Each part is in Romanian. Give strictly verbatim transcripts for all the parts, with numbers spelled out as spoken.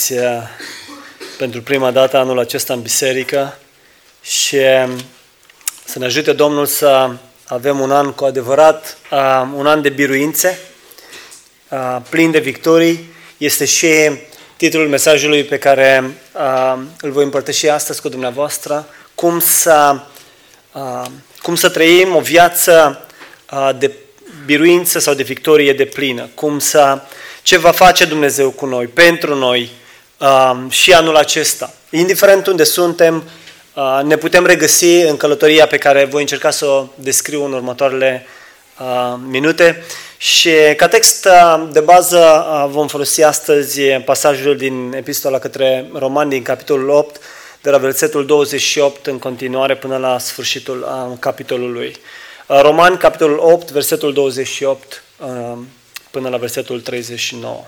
pentru prima dată anul acesta în biserică și să ne ajute Domnul să avem un an cu adevărat, un an de biruințe, plin de victorii. Este și titlul mesajului pe care îl voi împărtăși astăzi cu dumneavoastră, cum să, cum să trăim o viață de biruință sau de victorie deplină, cum să, ce va face Dumnezeu cu noi, pentru noi și anul acesta. Indiferent unde suntem, ne putem regăsi în călătoria pe care voi încerca să o descriu în următoarele minute. Și ca text de bază vom folosi astăzi pasajul din Epistola către Romani din capitolul opt, de la versetul douăzeci și opt în continuare până la sfârșitul capitolului. Romani, capitolul opt, versetul douăzeci și opt până la versetul treizeci și nouă.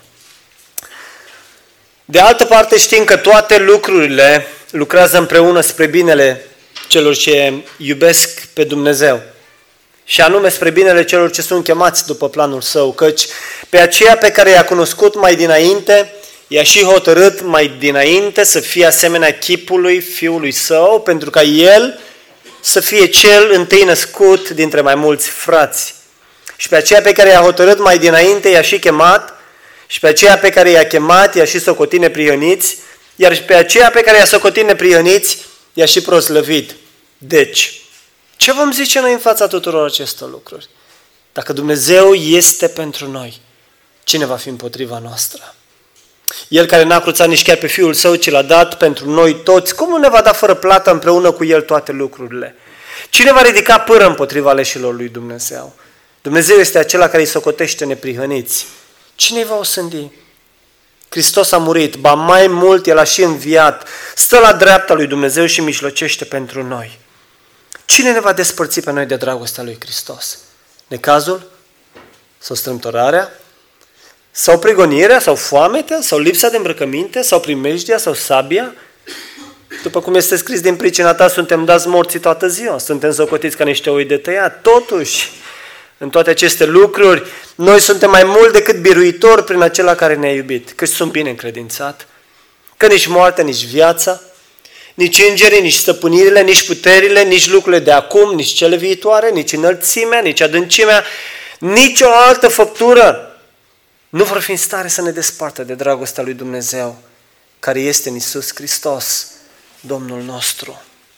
De altă parte știm că toate lucrurile lucrează împreună spre binele celor ce iubesc pe Dumnezeu, și anume spre binele celor ce sunt chemați după planul Său, căci pe aceea pe care i-a cunoscut mai dinainte, i-a și hotărât mai dinainte să fie asemenea chipului Fiului Său, pentru ca El să fie cel întâi născut dintre mai mulți frați. Și pe aceea pe care i-a hotărât mai dinainte, i-a și chemat, și pe aceea pe care i-a chemat, i-a și socotit neprihăniți, iar pe aceea pe care i-a socotit neprihăniți, i-a și proslăvit. Deci, ce vom zice noi în fața tuturor acestor lucruri? Dacă Dumnezeu este pentru noi, cine va fi împotriva noastră? El care n-a cruțat nici chiar pe Fiul Său, ci l-a dat pentru noi toți, cum nu ne va da fără plată împreună cu El toate lucrurile? Cine va ridica pâră împotriva aleșilor lui Dumnezeu? Dumnezeu este acela care îi socotește neprihăniți. Cine îi va osândi? Hristos a murit, ba mai mult, El a și înviat, stă la dreapta lui Dumnezeu și mijlocește pentru noi. Cine ne va despărți pe noi de dragostea lui Hristos? Necazul? Sau strâmtorarea? Sau prigonirea? Sau foametea? Sau lipsa de îmbrăcăminte? Sau primejdia? Sau sabia? După cum este scris, din pricina ta suntem dați morții toată ziua, suntem socotiți ca niște oi de tăiat. Totuși, în toate aceste lucruri, noi suntem mai mult decât biruitori prin acela care ne-a iubit, căci sunt bine încredințat, că nici moartea, nici viața, nici îngerii, nici stăpânirile, nici puterile, nici lucrurile de acum, nici cele viitoare, nici înălțimea, nici adâncimea, nici o altă făptură nu vor fi în stare să ne despartă de dragostea lui Dumnezeu, care este în Iisus Hristos, Domnul nostru.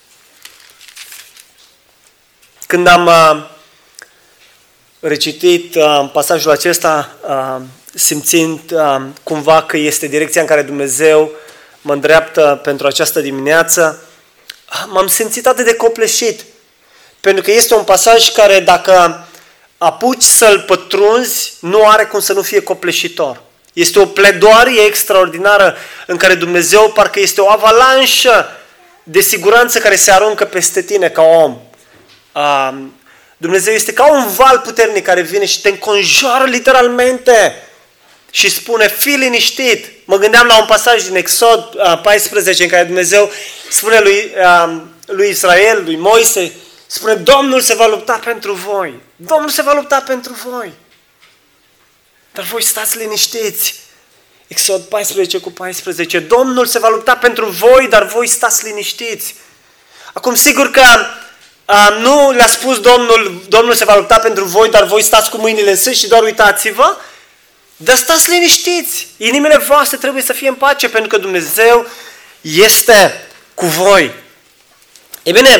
Când am uh, recitit uh, pasajul acesta, uh, simțind uh, cumva că este direcția în care Dumnezeu mă îndreaptă pentru această dimineață, m-am simțit atât de copleșit, pentru că este un pasaj care, dacă apuci să-l pătrunzi, nu are cum să nu fie copleșitor. Este o pledoarie extraordinară în care Dumnezeu parcă este o avalanșă de siguranță care se aruncă peste tine ca om. Dumnezeu este ca un val puternic care vine și te înconjoară literalmente și spune, fii liniștit. Mă gândeam la un pasaj din Exod paisprezece în care Dumnezeu spune lui, lui Israel, lui Moise, spune, Domnul se va lupta pentru voi. Domnul se va lupta pentru voi. Dar voi stați liniștiți. Exod paisprezece cu paisprezece. Domnul se va lupta pentru voi, dar voi stați liniștiți. Acum, sigur că a, nu le-a spus Domnul, Domnul se va lupta pentru voi, dar voi stați cu mâinile în sus și doar uitați-vă. Dar stați liniștiți. Inimile voastre trebuie să fie în pace, pentru că Dumnezeu este cu voi. E bine,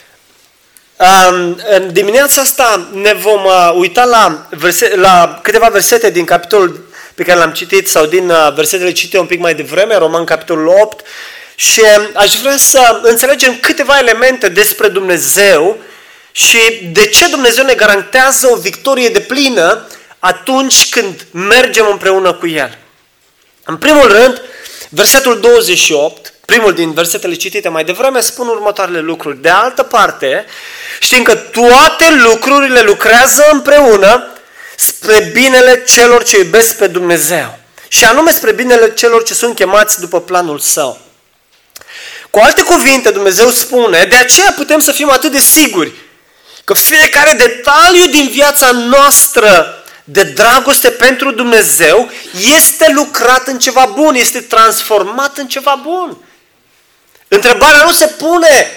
în dimineața asta ne vom uita la, verse, la câteva versete din capitolul pe care l-am citit sau din versetele citite un pic mai devreme, Roman capitolul opt, și aș vrea să înțelegem câteva elemente despre Dumnezeu și de ce Dumnezeu ne garantează o victorie deplină atunci când mergem împreună cu El. În primul rând, versetul douăzeci și opt, primul din versetele citite mai devreme, spun următoarele lucruri. De altă parte, știm că toate lucrurile lucrează împreună spre binele celor ce iubesc pe Dumnezeu. Și anume spre binele celor ce sunt chemați după planul Său. Cu alte cuvinte, Dumnezeu spune, de aceea putem să fim atât de siguri că fiecare detaliu din viața noastră de dragoste pentru Dumnezeu este lucrat în ceva bun, este transformat în ceva bun. Întrebarea nu se pune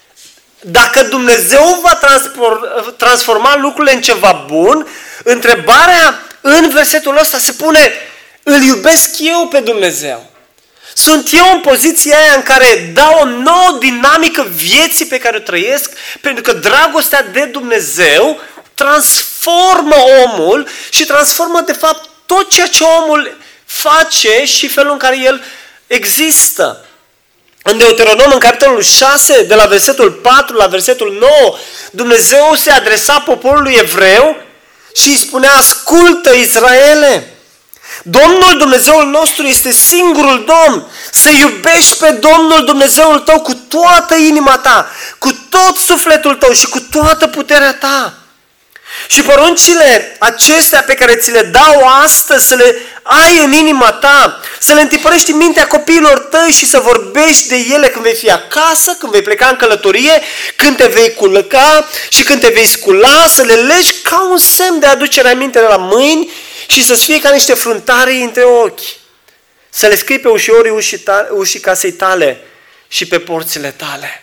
dacă Dumnezeu va transforma lucrurile în ceva bun. Întrebarea în versetul ăsta se pune, îl iubesc eu pe Dumnezeu? Sunt eu în poziția aia în care dau o nouă dinamică vieții pe care o trăiesc, pentru că dragostea de Dumnezeu transformă omul și transformă de fapt tot ceea ce omul face și felul în care el există. În Deuteronom, în capitolul șase, de la versetul patru la versetul nouă, Dumnezeu se adresa poporului evreu și îi spunea, ascultă Israele, Domnul Dumnezeul nostru este singurul Domn, să iubești pe Domnul Dumnezeul tău cu toată inima ta, cu tot sufletul tău și cu toată puterea ta. Și poruncile acestea pe care ți le dau astăzi să le ai în inima ta, să le întipărești în mintea copiilor tăi și să vorbești de ele când vei fi acasă, când vei pleca în călătorie, când te vei culca și când te vei scula, să le legi ca un semn de aducere aminte la mâini și să-ți fie ca niște fruntarii între ochi. Să le scrii pe ușorii ușii, ta, ușii casei tale și pe porțile tale.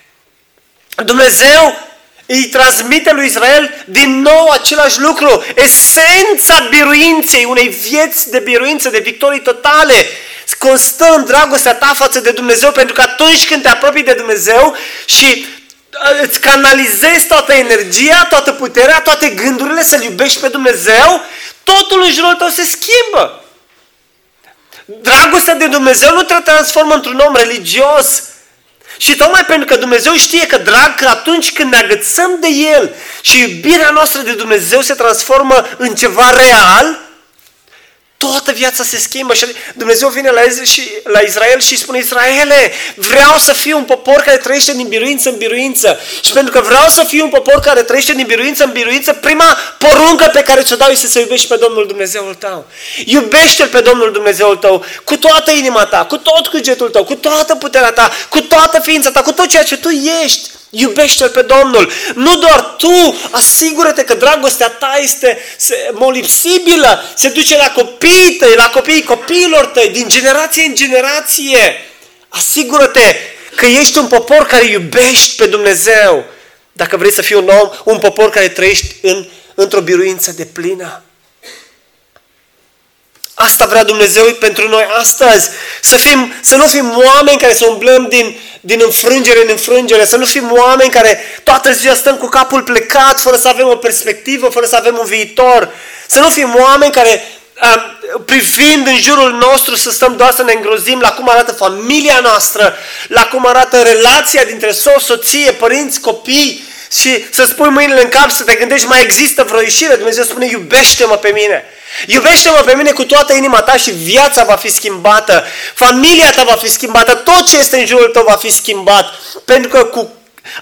Dumnezeu îi transmite lui Israel din nou același lucru. Esența biruinței, unei vieți de biruință, de victorii totale, constă în dragostea ta față de Dumnezeu, pentru că atunci când te apropii de Dumnezeu și îți canalizezi toată energia, toată puterea, toate gândurile să-L iubești pe Dumnezeu, totul în jurul tău se schimbă. Dragostea de Dumnezeu nu te transformă într-un om religios. Și tocmai pentru că Dumnezeu știe că drag, că atunci când ne agățăm de El și iubirea noastră de Dumnezeu se transformă în ceva real, toată viața se schimbă și Dumnezeu vine la Israel și, la Israel și spune, Israele, vreau să fiu un popor care trăiește din biruință în biruință. Și pentru că vreau să fiu un popor care trăiește din biruință în biruință, prima poruncă pe care ți-o dau este să iubești pe Domnul Dumnezeul tău. Iubește-L pe Domnul Dumnezeul tău cu toată inima ta, cu tot cugetul tău, cu toată puterea ta, cu toată ființa ta, cu tot ceea ce tu ești. Iubește-L pe Domnul. Nu doar tu, asigură-te că dragostea ta este molipsibilă, se duce la copiii tăi, la copiii copiilor tăi, din generație în generație. Asigură-te că ești un popor care iubești pe Dumnezeu. Dacă vrei să fii un om, un popor care trăiești în, într-o biruință deplină. Asta vrea Dumnezeu pentru noi astăzi. Să, fim, să nu fim oameni care să umblăm din, din înfrângere în înfrângere, să nu fim oameni care toată ziua stăm cu capul plecat, fără să avem o perspectivă, fără să avem un viitor. Să nu fim oameni care, privind în jurul nostru, să stăm doar să ne îngrozim la cum arată familia noastră, la cum arată relația dintre soț, soție, părinți, copii și să-ți pui mâinile în cap, să te gândești, mai există vreo ieșire? Dumnezeu spune, iubește-mă pe mine. Iubește-mă pe mine cu toată inima ta și viața va fi schimbată. Familia ta va fi schimbată. Tot ce este în jurul tău va fi schimbat. Pentru că cu,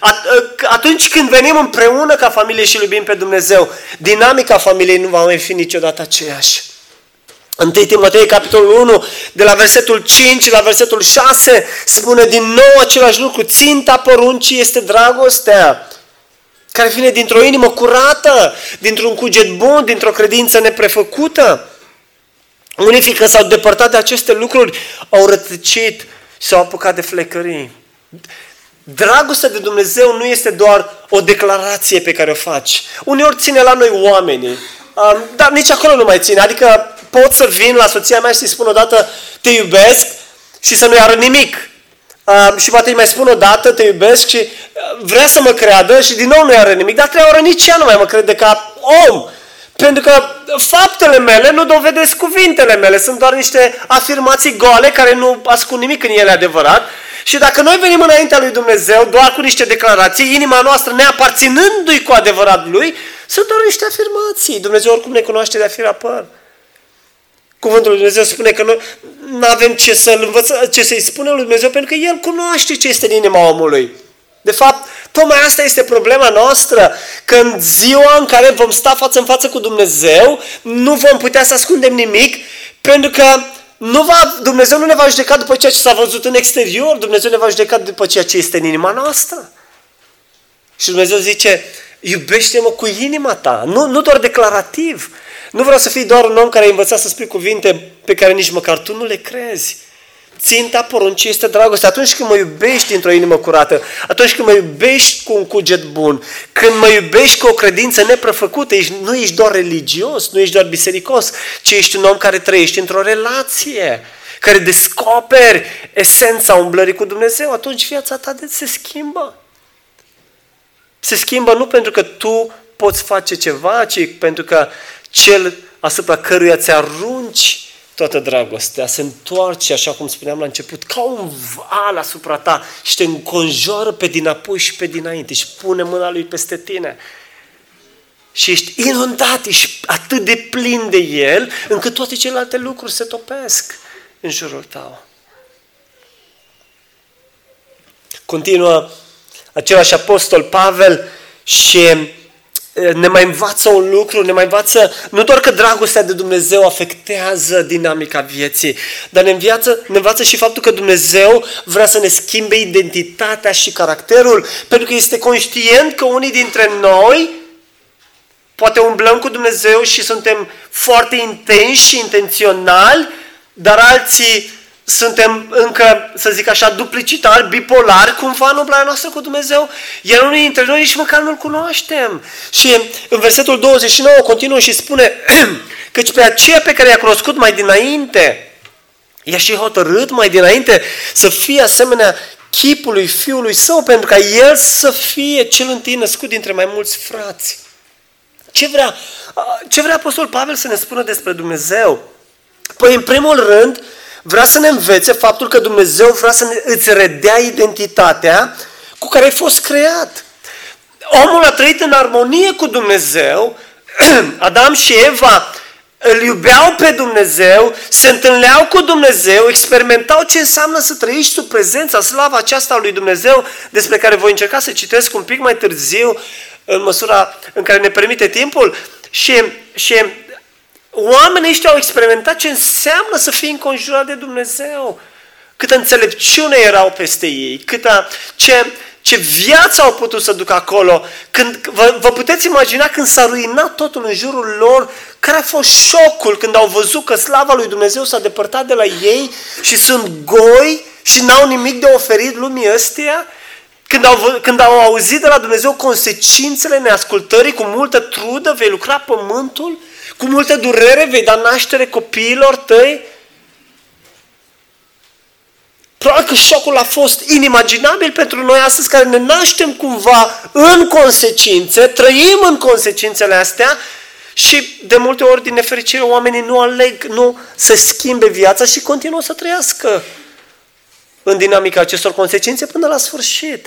atunci când venim împreună ca familie și iubim pe Dumnezeu, dinamica familiei nu va mai fi niciodată aceeași. întâi Timotei, capitolul unu, de la versetul cinci la versetul șase, spune din nou același lucru. Ținta poruncii este dragostea, care vine dintr-o inimă curată, dintr-un cuget bun, dintr-o credință neprefăcută. Unii, fiindcă s-au depărtat de aceste lucruri, au rătăcit și s-au apucat de flecării. Dragostea de Dumnezeu nu este doar o declarație pe care o faci. Uneori ține la noi oamenii, dar nici acolo nu mai ține. Adică pot să vin la soția mea și să-i spun odată, te iubesc, și să nu-i arăt nimic. Uh, și poate îi mai spun o dată, te iubesc, și vrea să mă creadă și din nou nu-i arăt nimic, dar trei ore nici ea nu mai mă crede ca om. Pentru că faptele mele nu dovedesc cuvintele mele, sunt doar niște afirmații goale care nu ascund nimic în ele adevărat. Și dacă noi venim înaintea lui Dumnezeu doar cu niște declarații, inima noastră neaparținându-i cu adevărat lui, sunt doar niște afirmații. Dumnezeu oricum ne cunoaște de-a fi rapăr. Cuvântul lui Dumnezeu spune că noi nu avem ce, să-l învăță, ce să-i spunem lui Dumnezeu, pentru că El cunoaște ce este în inima omului. De fapt, tocmai asta este problema noastră, că în ziua în care vom sta față în față cu Dumnezeu, nu vom putea să ascundem nimic, pentru că nu va, Dumnezeu nu ne va judeca după ceea ce s-a văzut în exterior, Dumnezeu ne va judeca după ceea ce este în inima noastră. Și Dumnezeu zice Iubește-mă cu inima ta, nu, nu doar declarativ. Nu vreau să fii doar un om care ai învățat să spui cuvinte pe care nici măcar tu nu le crezi. Ținta poruncii este dragoste. Atunci când mă iubești într-o inimă curată, atunci când mă iubești cu un cuget bun, când mă iubești cu o credință neprefăcută, ești, nu ești doar religios, nu ești doar bisericos, ci ești un om care trăiește într-o relație, care descoperi esența umblării cu Dumnezeu, atunci viața ta se schimbă. Se schimbă nu pentru că tu poți face ceva, ci pentru că cel asupra căruia ți-arunci toată dragostea se întoarce, așa cum spuneam la început, ca un val asupra ta și te înconjoară pe dinapoi și pe dinainte și pune mâna lui peste tine. Și ești inundat, ești atât de plin de el, încât toate celelalte lucruri se topesc în jurul tău. Continuă același apostol Pavel și ne mai învață un lucru, ne mai învață nu doar că dragostea de Dumnezeu afectează dinamica vieții, dar ne învață, ne învață și faptul că Dumnezeu vrea să ne schimbe identitatea și caracterul, pentru că este conștient că unii dintre noi poate umblăm cu Dumnezeu și suntem foarte intensi și intenționali, dar alții suntem încă, să zic așa, duplicitari, bipolari, cumva în umblarea noastră cu Dumnezeu, iar unii dintre noi nici măcar nu-L cunoaștem. Și în versetul douăzeci și nouă continuă și spune, căci pe aceea pe care i-a cunoscut mai dinainte, i-a și hotărât mai dinainte să fie asemenea chipului Fiului Său, pentru ca El să fie cel întâi născut dintre mai mulți frați. Ce vrea, ce vrea Apostol Pavel să ne spună despre Dumnezeu? Păi, în primul rând, vrea să ne învețe faptul că Dumnezeu vrea să ne, îți redea identitatea cu care ai fost creat. Omul a trăit în armonie cu Dumnezeu, Adam și Eva îl iubeau pe Dumnezeu, se întâlneau cu Dumnezeu, experimentau ce înseamnă să trăiești sub prezența, slava aceasta a lui Dumnezeu, despre care voi încerca să citesc un pic mai târziu, în măsura în care ne permite timpul, și, și oamenii ăștia au experimentat ce înseamnă să fii înconjurat de Dumnezeu. Câtă înțelepciune erau peste ei, câtă, ce, ce viață au putut să ducă acolo. Când, vă, vă puteți imagina când s-a ruinat totul în jurul lor, care a fost șocul când au văzut că slava lui Dumnezeu s-a depărtat de la ei și sunt goi și n-au nimic de oferit lumii ăsteia. Când au, când au auzit de la Dumnezeu consecințele neascultării, cu multă trudă vei lucra pământul, cu multă durere vei da naștere copiilor tăi. Probabil că șocul a fost inimaginabil pentru noi astăzi, care ne naștem cumva în consecințe, trăim în consecințele astea și de multe ori, din nefericire, oamenii nu aleg, nu se schimbe viața și continuă să trăiască în dinamica acestor consecințe până la sfârșit.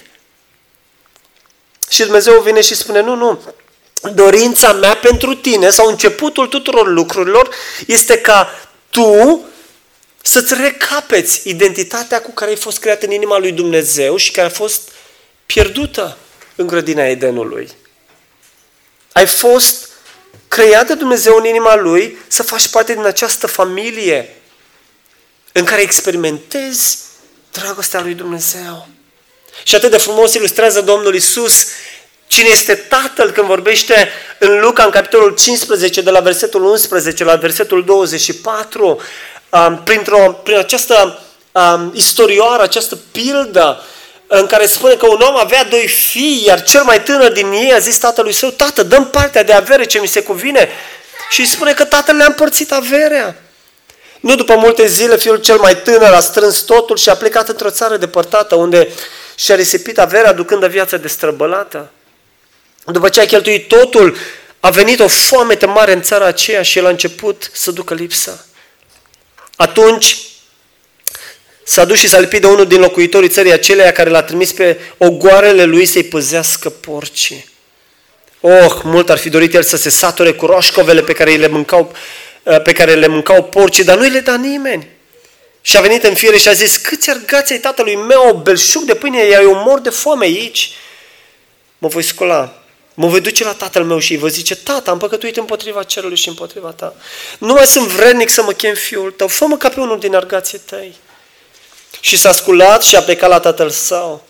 Și Dumnezeu vine și spune, nu, nu, dorința mea pentru tine, sau începutul tuturor lucrurilor, este ca tu să-ți recapeți identitatea cu care ai fost creat în inima lui Dumnezeu și care a fost pierdută în grădina Edenului. Ai fost creat de Dumnezeu în inima Lui să faci parte din această familie în care experimentezi dragostea lui Dumnezeu. Și atât de frumos ilustrează Domnul Iisus cine este Tatăl când vorbește în Luca, în capitolul cincisprezece, de la versetul unsprezece la versetul douăzeci și patru, printr-o, prin această um, istorioară, această pildă în care spune că un om avea doi fii, iar cel mai tânăr din ei a zis tatălui său, tată, dă-mi partea de avere ce mi se cuvine. Și îi spune că tatăl le-a împărțit averea. Nu după multe zile, fiul cel mai tânăr a strâns totul și a plecat într-o țară depărtată, unde și-a risipit averea, aducând o viață destrăbălată. După ce a cheltuit totul, a venit o foamete mare în țara aceea și el a început să ducă lipsă. Atunci s-a dus și s-a lipit de unul din locuitorii țării aceleia care l-a trimis pe ogoarele lui să-i păzească porcii. Oh, mult ar fi dorit el să se sature cu roșcovele pe care le mâncau, pe care le mâncau porcii, dar nu le da nimeni. Și a venit în fiere și a zis, câți argați ai tatălui meu, o belșug de pâine, iar eu mor de foame aici. Mă voi scola, mă voi duce la tatăl meu și îi voi zice, tată, am păcătuit împotriva cerului și împotriva ta. Nu mai sunt vrednic să mă chem fiul tău, fă-mă ca pe unul din argații tăi. Și s-a sculat și a plecat la tatăl său.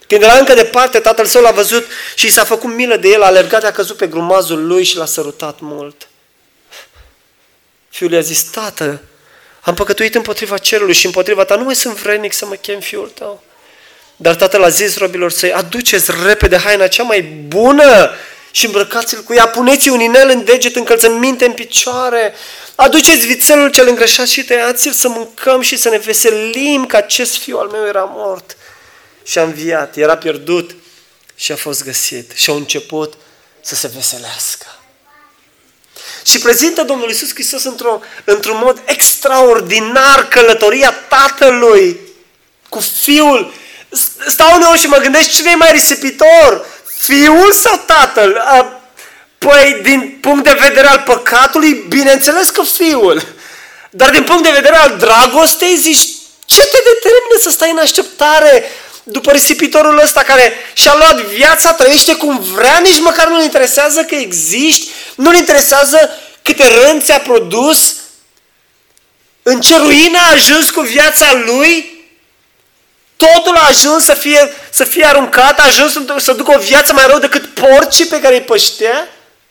Când era încă departe, tatăl său l-a văzut și i s-a făcut milă de el, a alergat, a căzut pe grumazul lui și l-a sărutat mult. Fiul i-a zis, tată, am păcătuit împotriva cerului și împotriva ta, nu mai sunt vrednic să mă chem fiul tău. Dar tatăl a zis robilor săi, aduceți repede haina cea mai bună și îmbrăcați-l cu ea, puneți un inel în deget, încălțăminte în picioare, aduceți vițelul cel îngrășat și tăiați-l să mâncăm și să ne veselim că acest fiu al meu era mort și a înviat, era pierdut și a fost găsit și au început să se veselească. Și prezintă Domnul Iisus Hristos într-o, într-un mod extraordinar călătoria Tatălui cu Fiul. Stau uneori și mă gândesc cine e mai risipitor, Fiul sau Tatăl? Păi, din punct de vedere al păcatului, bineînțeles că Fiul. Dar din punct de vedere al dragostei, zici, ce te determină să stai în așteptare după risipitorul ăsta care și-a luat viața, trăiește cum vrea, nici măcar nu-l interesează că existi, nu-l interesează câte răni ți-a produs, în ce ruină a ajuns cu viața lui, totul a ajuns să fie, să fie aruncat, a ajuns să ducă o viață mai rău decât porcii pe care îi păștea.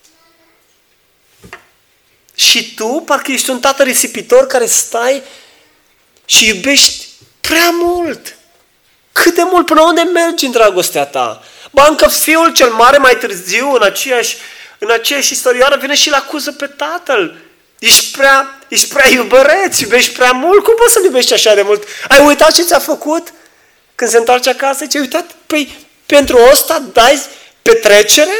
Și tu, parcă ești un tată risipitor care stai și iubești prea mult. Cât de mult, până unde mergi în dragostea ta? Ba, încă fiul cel mare mai târziu, în aceeași, în aceeași istorioară, vine și îl acuză pe tatăl. Ești prea, ești prea iubăreț, iubești prea mult, cum poți să-l iubești așa de mult? Ai uitat ce ți-a făcut? Când se întoarce acasă, ce ai uitat? Păi, pentru ăsta dai petrecere?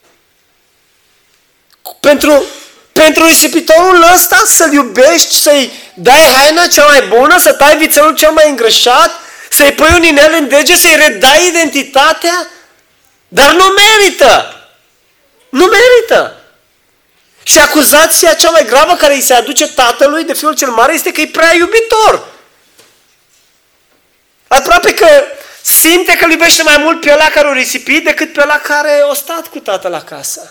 Pentru, pentru risipitorul ăsta să-l iubești, să-i dai haina cea mai bună, să tai vițelul cel mai îngrășat, să-i pui un inel în deget, să-i redai identitatea? Dar nu merită! Nu merită! Și acuzația cea mai gravă care îi se aduce tatălui de fiul cel mare este că e prea iubitor. Aproape că simte că îl iubește mai mult pe ăla care o risipit decât pe ăla care o stat cu tatăl acasă.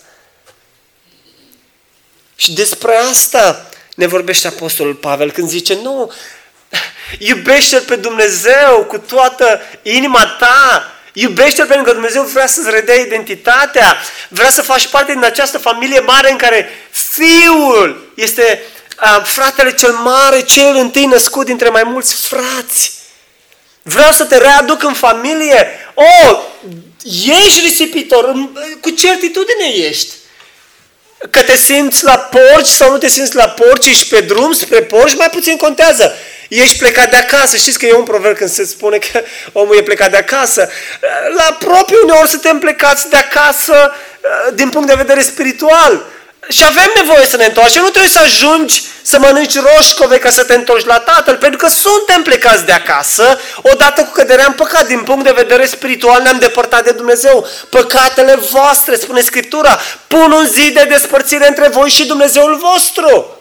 Și despre asta ne vorbește Apostolul Pavel când zice, nu, iubește-L pe Dumnezeu cu toată inima ta, iubește-L pentru că Dumnezeu vrea să-ți redea identitatea, vrea să faci parte din această familie mare în care Fiul este a, fratele cel mare, cel întâi născut dintre mai mulți frați. Vreau să te readuc în familie. Oh, ești risipitor, cu certitudine ești. Că te simți la porci sau nu te simți la porci, ești pe drum spre porci, mai puțin contează. Ești plecat de acasă. Știți că e un proverb când se spune că omul e plecat de acasă. La propriu uneori suntem plecați de acasă din punct de vedere spiritual. Și avem nevoie să ne întoarcem. Nu trebuie să ajungi să mănânci roșcove ca să te întorci la Tatăl, pentru că suntem plecați de acasă, odată cu căderea în păcat. Din punct de vedere spiritual ne-am depărtat de Dumnezeu. Păcatele voastre, spune Scriptura, pun un zid de despărțire între voi și Dumnezeul vostru.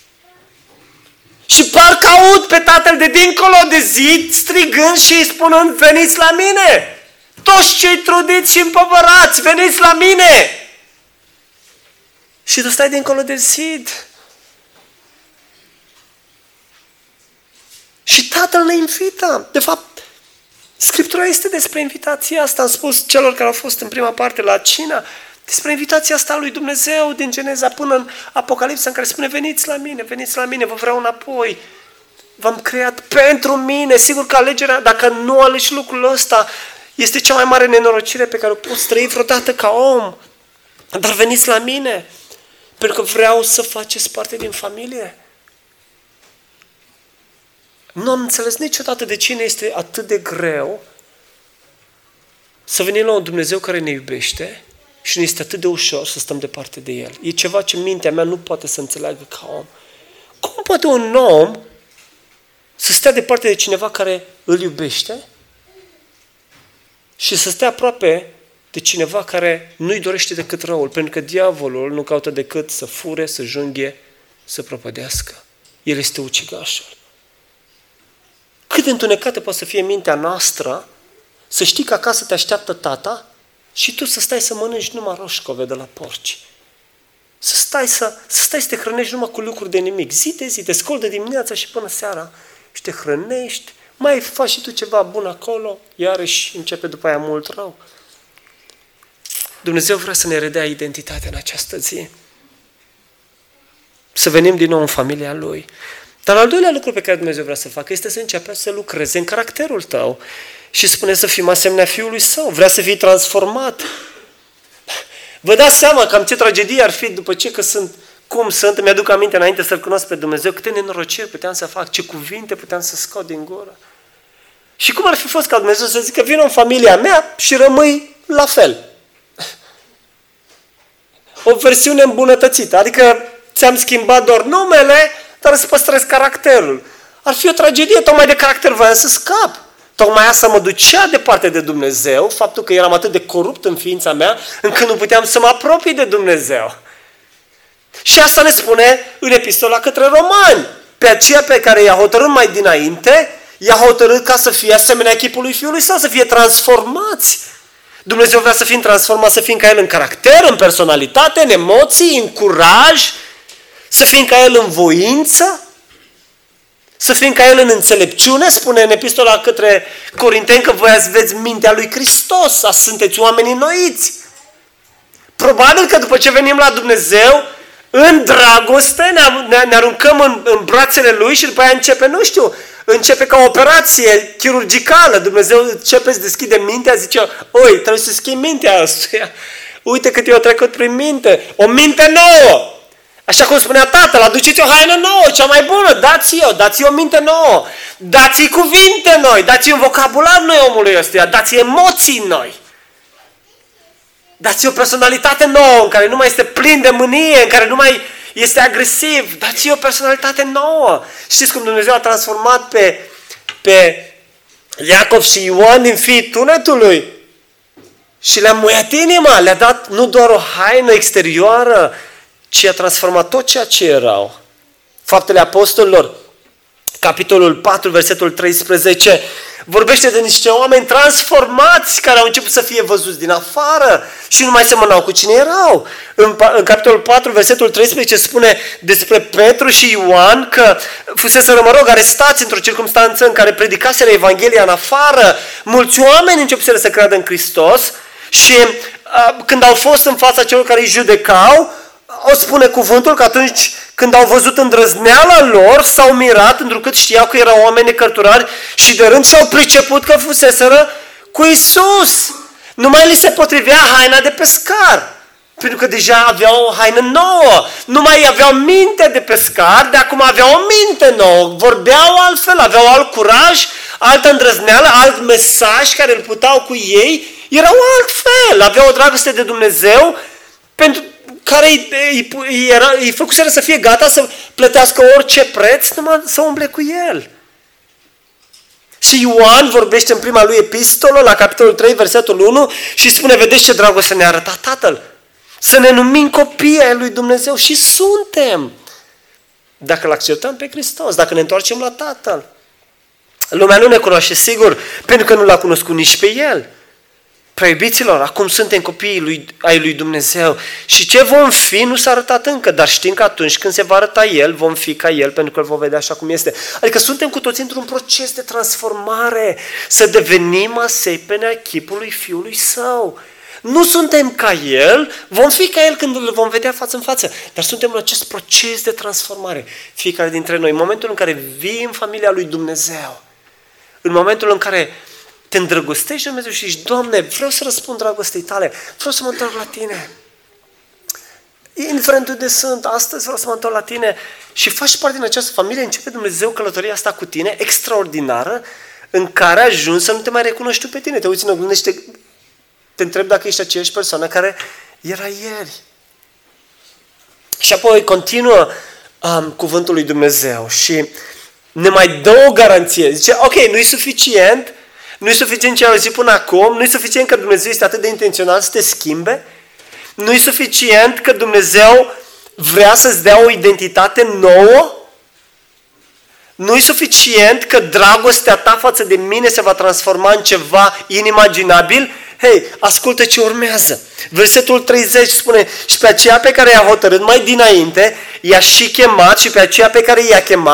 Și parcă aud pe Tatăl de dincolo de zid strigând și spunând, veniți la mine! Toți cei trudiți și împovărați, veniți la mine! Și tu stai dincolo de zid. Și Tatăl ne invită. De fapt, Scriptura este despre invitația asta. Am spus celor care au fost în prima parte la cină, despre invitația asta a lui Dumnezeu din Geneza până în Apocalipsa, în care spune, veniți la mine, veniți la mine, vă vreau înapoi. V-am creat pentru mine. Sigur că alegerea, dacă nu alegi lucrul ăsta, este cea mai mare nenorocire pe care o poți trăi vreodată ca om. Dar veniți la mine. Pentru că vreau să faceți parte din familie. Nu am înțeles niciodată de cine este atât de greu să venim la un Dumnezeu care ne iubește și ne este atât de ușor să stăm departe de El. E ceva ce mintea mea nu poate să înțeleagă ca om. Cum poate un om să stea departe de cineva care îl iubește și să stea aproape de cineva care nu-i dorește decât răul, pentru că diavolul nu caută decât să fure, să junghe, să prăpădească. El este ucigașul. Cât de întunecată poate să fie mintea noastră să știi că acasă te așteaptă tata și tu să stai să mănânci numai roșcove de la porci. Să stai să, să stai să te hrănești numai cu lucruri de nimic. Zi de zi, te scoli de dimineața și până seara și te hrănești mai faci și tu ceva bun acolo, iarăși începe după aia mult rău. Dumnezeu vrea să ne redea identitatea în această zi. Să venim din nou în familia Lui. Dar al doilea lucru pe care Dumnezeu vrea să facă este să înceapă să lucreze în caracterul tău și spune să fim asemenea Fiului Său. Vrea să fii transformat. Vă dați seama cam ce tragedie ar fi după ce că sunt cum sunt. Mi-aduc aminte înainte să-L cunosc pe Dumnezeu, câte nenorociri puteam să fac, ce cuvinte puteam să scot din gură. Și cum ar fi fost ca Dumnezeu să zică, vină în familia mea și rămâi la fel. O versiune îmbunătățită, adică ți-am schimbat doar numele, dar să păstrezi caracterul. Ar fi o tragedie, tocmai de caracter voiam să scap. Tocmai asta mă ducea departe de Dumnezeu, faptul că eram atât de corupt în ființa mea, încât nu puteam să mă apropii de Dumnezeu. Și asta ne spune în epistola către Romani. Pe aceea pe care i-a hotărât mai dinainte, i-a hotărât ca să fie asemenea chipului Fiului Său, să fie transformați. Dumnezeu vrea să fim transformați, să fim ca El în caracter, în personalitate, în emoții, în curaj, să fim ca El în voință, să fim ca El în înțelepciune, spune în epistola către Corinteni că voi aveți mintea lui Hristos, sunteți oameni înnoiți. Probabil că după ce venim la Dumnezeu, în dragoste ne, ne, ne aruncăm în, în brațele Lui și după aia începe, nu știu, începe ca o operație chirurgicală. Dumnezeu începe să deschide mintea, zice, oi, trebuie să schimbi mintea ăstuia. Uite cât eu trecut prin minte, o minte nouă. Așa cum spunea Tatăl, aduceți o haină nouă, cea mai bună, dați-i-o, dați-i o minte nouă, dați-i cuvinte noi, dați-i un vocabular noi omului ăstuia, dați-i emoții noi. Dați-i o personalitate nouă, în care nu mai este plin de mânie, în care nu mai este agresiv. Dați-i o personalitate nouă. Știți cum Dumnezeu a transformat pe, pe Iacov și Ioan din fiii tunetului? Și le-a muiat inima, le-a dat nu doar o haină exterioară, ci a transformat tot ceea ce erau. Faptele Apostolilor, capitolul patru, versetul treisprezece, vorbește de niște oameni transformați care au început să fie văzuți din afară și nu mai semănau cu cine erau. În, în capitolul patru, versetul treisprezece spune despre Petru și Ioan că fuseseră, mă rog, arestați într-o circunstanță în care predicaseră Evanghelia în afară. Mulți oameni începuseră să creadă în Hristos și uh, când au fost în fața celor care îi judecau, o spune cuvântul că atunci când au văzut îndrăzneala lor, s-au mirat, întrucât știau că erau oameni necărturari și de rând și-au priceput că fuseseră cu Iisus. Nu mai li se potrivea haina de pescar, pentru că deja aveau o haină nouă. Nu mai aveau minte de pescar, de acum aveau o minte nouă. Vorbeau altfel, aveau alt curaj, altă îndrăzneală, alt mesaj care îl putau cu ei. Erau altfel, aveau o dragoste de Dumnezeu pentru care îi, îi, era, îi făcuseră să fie gata să plătească orice preț, numai să umble cu El. Și Ioan vorbește în prima lui epistolă, la capitolul trei, versetul unu, și spune, vedeți ce dragoste ne-a arătat Tatăl? Să ne numim copii ai lui Dumnezeu și suntem. Dacă îl acceptăm pe Hristos, dacă ne întoarcem la Tatăl. Lumea nu ne cunoaște, sigur, pentru că nu l-a cunoscut nici pe El. Prea iubiților, acum suntem copiii lui, ai lui Dumnezeu și ce vom fi nu s-a arătat încă, dar știm că atunci când se va arăta El, vom fi ca El, pentru că îl vom vedea așa cum este. Adică suntem cu toți într-un proces de transformare, să devenim asemenea chipului Fiului Său. Nu suntem ca El, vom fi ca El când îl vom vedea față în față, dar suntem în acest proces de transformare, fiecare dintre noi. În momentul în care vii în familia lui Dumnezeu, în momentul în care te îndrăgostești de Dumnezeu și zici, Doamne, vreau să răspund dragostei Tale, vreau să mă întorc la Tine. Indiferent unde sunt, astăzi vreau să mă întorc la Tine și faci parte din această familie, începe Dumnezeu călătoria asta cu tine, extraordinară, în care ajungi să nu te mai recunoști tu pe tine. Te uiți în oglindă și te, te întrebi dacă ești aceeași persoană care era ieri. Și apoi continuă um, cuvântul lui Dumnezeu și ne mai dă o garanție. Zice, ok, nu e suficient, nu e suficient ce ai auzit până acum, nu e suficient că Dumnezeu este atât de intențional să te schimbe, nu e suficient că Dumnezeu vrea să-ți dea o identitate nouă, nu e suficient că dragostea ta față de mine se va transforma în ceva inimaginabil. Hei, ascultă ce urmează. Versetul treizeci spune, și pe aceea pe care i-a hotărât mai dinainte, i-a și chemat, și pe aceea pe care i-a chemat,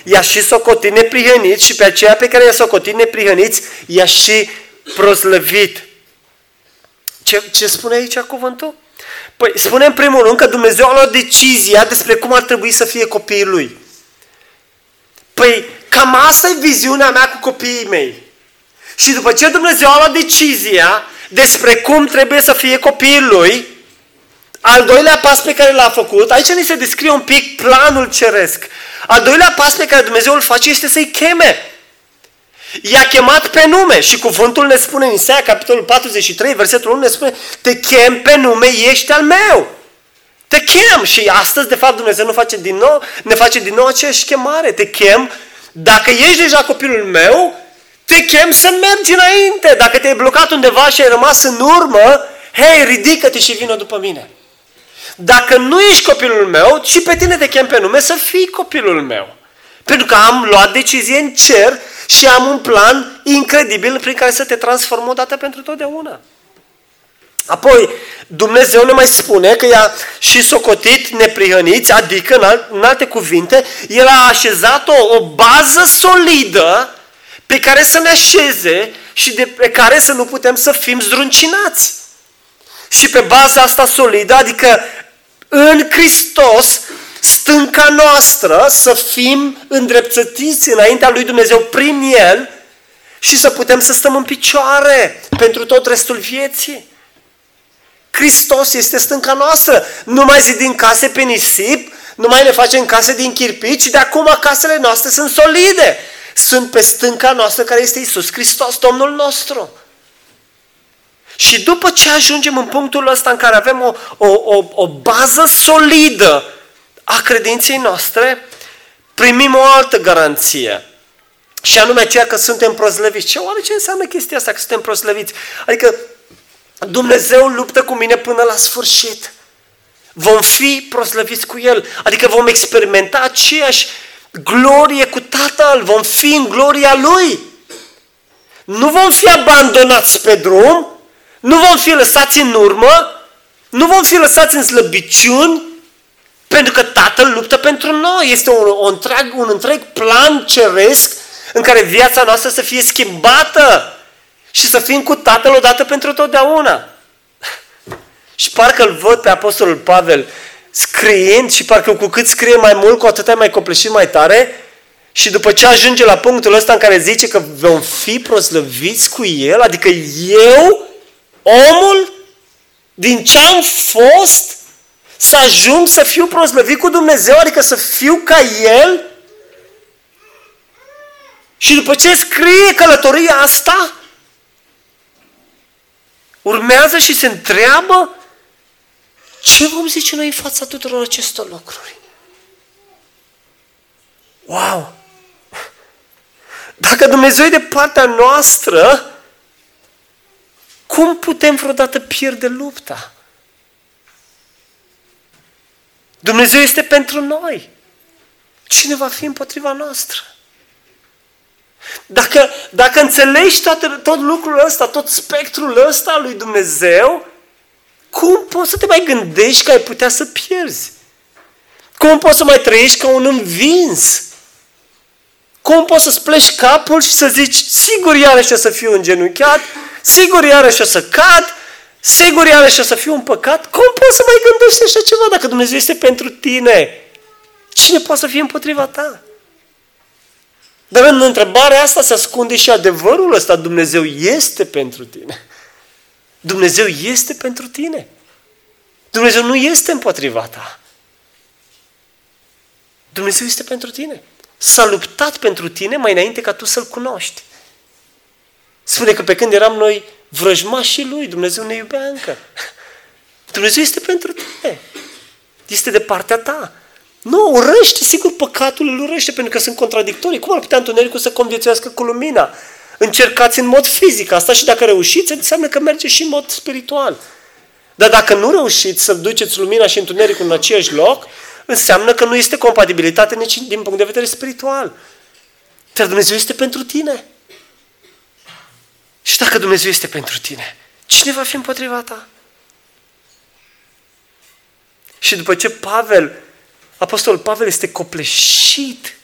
i-a și socotit neprihăniți și pe aceea pe care i-a socotit neprihăniți i-a și proslăvit. Ce, ce spune aici cuvântul? Păi spune în primul rând că Dumnezeu a luat decizia despre cum ar trebui să fie copiii Lui. Păi cam asta e viziunea mea cu copiii mei. Și după ce Dumnezeu a luat decizia despre cum trebuie să fie copiii Lui, al doilea pas pe care l-a făcut, aici ni se descrie un pic planul ceresc. Al doilea pas pe care Dumnezeu îl face este să-i cheme. I-a chemat pe nume și cuvântul ne spune în Isaia, capitolul patruzeci și trei, versetul unu, ne spune: te chem pe nume, ești al meu. Te chem. Și astăzi, de fapt, Dumnezeu nu face din nou, ne face din nou aceeași chemare. Te chem, dacă ești deja copilul meu, te chem să mergi înainte. Dacă te-ai blocat undeva și ai rămas în urmă, hei, ridică-te și vină după mine. Dacă nu ești copilul meu, și pe tine te chem pe nume să fii copilul meu. Pentru că am luat decizie în cer și am un plan incredibil prin care să te transform odată pentru totdeauna. Apoi, Dumnezeu ne mai spune că i-a și socotit neprihăniți, adică, în, al, în alte cuvinte, El a așezat o, o bază solidă pe care să ne așeze și de pe care să nu putem să fim zdruncinați. Și pe baza asta solidă, adică în Hristos, stânca noastră, să fim îndreptățiți înaintea lui Dumnezeu prin El și să putem să stăm în picioare pentru tot restul vieții. Hristos este stânca noastră. Nu mai zidim case pe nisip, nu mai ne facem case din chirpici, de acum casele noastre sunt solide. Sunt pe stânca noastră care este Iisus Hristos, Domnul nostru. Și după ce ajungem în punctul ăsta în care avem o, o, o, o bază solidă a credinței noastre, primim o altă garanție. Și anume aceea că suntem proslăviți. Ce oare ce înseamnă chestia asta că suntem proslăviți? Adică Dumnezeu luptă cu mine până la sfârșit. Vom fi proslăviți cu El. Adică vom experimenta aceeași glorie cu Tatăl. Vom fi în gloria Lui. Nu vom fi abandonați pe drum. Nu vom fi lăsați în urmă. Nu vom fi lăsați în slăbiciuni. Pentru că Tatăl luptă pentru noi. Este un, un, întreg, un întreg plan ceresc în care viața noastră să fie schimbată și să fim cu Tatăl odată pentru totdeauna. Și parcă îl văd pe Apostolul Pavel scriind și parcă cu cât scrie mai mult, cu atât mai copleșit mai tare. Și după ce ajunge la punctul ăsta în care zice că vom fi proslăviți cu El, adică eu, omul, din ce am fost, să ajung să fiu proslăvit cu Dumnezeu, adică să fiu ca El. Și după ce scrie călătoria asta, urmează și se întreabă ce vom zice noi în fața tuturor acestor lucruri. Wow! Dacă Dumnezeu e de partea noastră, cum putem vreodată pierde lupta? Dumnezeu este pentru noi. Cine va fi împotriva noastră? Dacă, dacă înțelegi toate, tot lucrul ăsta, tot spectrul ăsta al lui Dumnezeu, cum poți să te mai gândești că ai putea să pierzi? Cum poți să mai trăiești ca un învins? Cum poți să-ți pleci capul și să zici, sigur iarăși o să fiu îngenunchiat, sigur iarăși o să cad, sigur iarăși o să fiu un păcat? Cum poți să mai gândești așa ceva dacă Dumnezeu este pentru tine? Cine poate să fie împotriva ta? Dar în întrebarea asta se ascunde și adevărul ăsta. Dumnezeu este pentru tine. Dumnezeu este pentru tine. Dumnezeu nu este împotriva ta. Dumnezeu este pentru tine. S-a luptat pentru tine mai înainte ca tu să-L cunoști. Spune că pe când eram noi vrăjmașii Lui, Dumnezeu ne iubea încă. Dumnezeu este pentru tine. Este de partea ta. Nu, urăște, sigur, păcatul îl urăște, pentru că sunt contradictorii. Cum ar putea întunericul să conviețuiască cu lumina? Încercați în mod fizic asta și dacă reușiți, înseamnă că merge și în mod spiritual. Dar dacă nu reușiți să duceți lumina și întunericul în același loc, înseamnă că nu este compatibilitate nici din punct de vedere spiritual. Dar Dumnezeu este pentru tine. Și dacă Dumnezeu este pentru tine, cine va fi împotriva ta? Și după ce Pavel, Apostolul Pavel este copleșit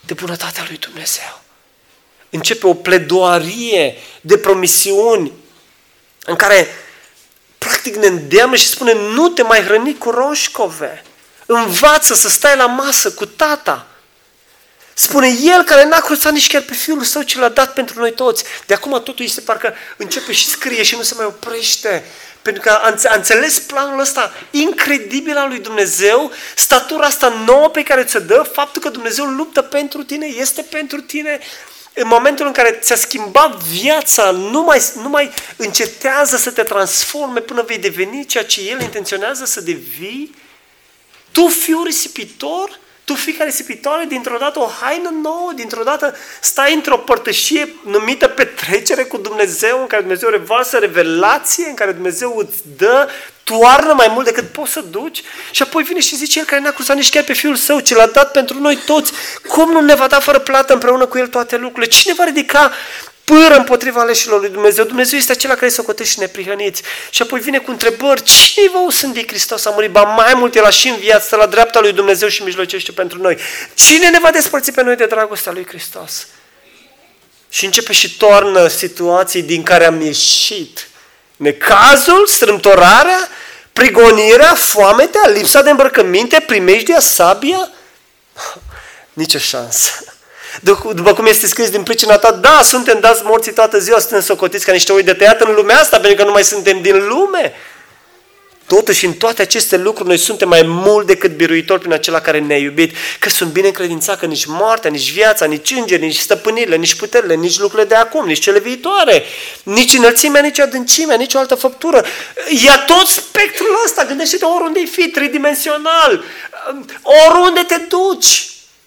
de bunătatea lui Dumnezeu. Începe o pledoarie de promisiuni în care practic ne îndeamnă și spune nu te mai hrăni cu roșcove. Învață să stai la masă cu tata. Spune El care n-a cruțat nici chiar pe Fiul Său, ce l-a dat pentru noi toți. De acum totul este parcă începe și scrie și nu se mai oprește. Pentru că a înțeles planul ăsta incredibil al lui Dumnezeu, statura asta nouă pe care ți-o dă, faptul că Dumnezeu luptă pentru tine, este pentru tine. În momentul în care ți-a schimbat viața, nu mai, nu mai încetează să te transforme până vei deveni ceea ce El intenționează să devii. Tu, fiul risipitor, tu, fiica risipitoare, dintr-o dată o haină nouă, dintr-o dată stai într-o părtășie numită petrecere cu Dumnezeu, în care Dumnezeu revarsă revelație, în care Dumnezeu îți dă, toarnă mai mult decât poți să duci și apoi vine și zice El care n-a cruzat nici chiar pe Fiul Său, ce l-a dat pentru noi toți. Cum nu ne va da fără plată împreună cu El toate lucrurile? Cine va ridica pâră împotriva aleșilor lui Dumnezeu? Dumnezeu este acela care socotește și neprihăniți. Și apoi vine cu întrebări. Cine vă osândi? Hristos a murit, ba mai mult, El a și înviat, stă la dreapta lui Dumnezeu și mijlocește pentru noi. Cine ne va despărți pe noi de dragostea lui Hristos? Și începe și toarnă situații din care am ieșit. Necazul, strâmtorarea, prigonirea, foametea, lipsa de îmbrăcăminte, primejdia, sabia? Nici o șansă. După cum este scris din pricina ta, da, suntem dați morții toată ziua, suntem socotiți ca niște oi de tăiat în lumea asta, pentru că nu mai suntem din lume. Totuși, în toate aceste lucruri, noi suntem mai mult decât biruitori prin acela care ne-a iubit, că sunt bine încredințat că nici moartea, nici viața, nici îngeri, nici stăpânirile, nici puterile, nici lucrurile de acum, nici cele viitoare, nici înălțimea, nici adâncimea, nici o altă făptură. Ia tot spectrul ăsta, gândește-te oriunde-i fi, tridimensional, oriunde te duci.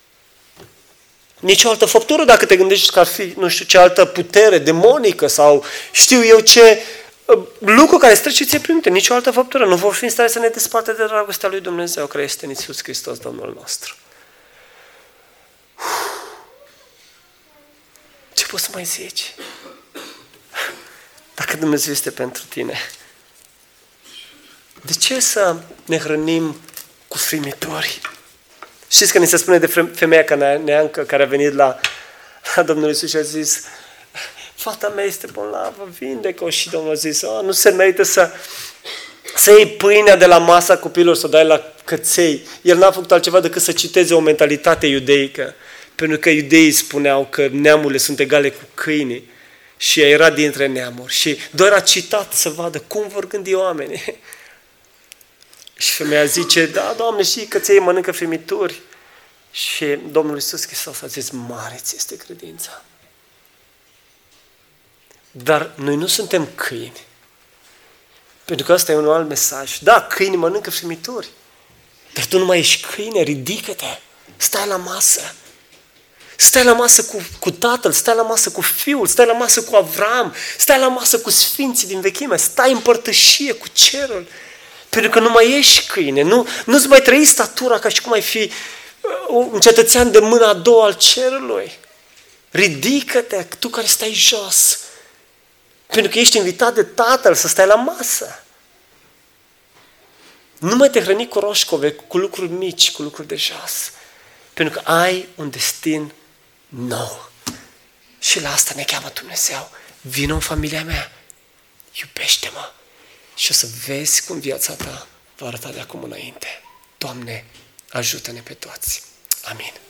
Nici o altă făptură, dacă te gândești că ar fi, nu știu ce altă putere demonică sau știu eu ce lucru care strece ție prin minte, nici o altă făptură nu vor fi în stare să ne desparte de dragostea lui Dumnezeu care este în Iisus Hristos, Domnul nostru. Ce poți să mai zici? Dacă Dumnezeu este pentru tine, de ce să ne hrănim cu frimitori? Știți că ni se spune de femeia neancă care a venit la, la Domnul Iisus și a zis fata mea este bolnavă, vindecă-o. Și Domnul a zis, nu se merită să, să iei pâinea de la masa copilor, să o dai la căței. El n-a făcut altceva decât să citeze o mentalitate iudeică, pentru că iudeii spuneau că neamurile sunt egale cu câinii și ea era dintre neamuri. Și doar a citat să vadă cum vor gândi oamenii. Și femeia zice, da, Doamne, și căței mănâncă frimituri. Și Domnul Iisus Hristos a zis, mare ți este credința. Dar noi nu suntem câini. Pentru că ăsta e un alt mesaj. Da, câinii mănâncă frimituri. Dar tu nu mai ești câine, ridică-te. Stai la masă. Stai la masă cu, cu tatăl, stai la masă cu fiul, stai la masă cu Avram, stai la masă cu sfinții din vechime, stai în părtășie cu cerul. Pentru că nu mai ești câine, nu, nu-ți mai trăi statura ca și cum ai fi un cetățean de mâna a doua al cerului. Ridică-te, tu care stai jos, pentru că ești invitat de Tatăl să stai la masă. Nu mai te hrăni cu roșcove, cu lucruri mici, cu lucruri de jos, pentru că ai un destin nou. Și la asta ne cheamă Dumnezeu. Vino în familia mea, iubește-mă. Și o să vezi cum viața ta va arăta de acum înainte. Doamne, ajută-ne pe toți. Amin.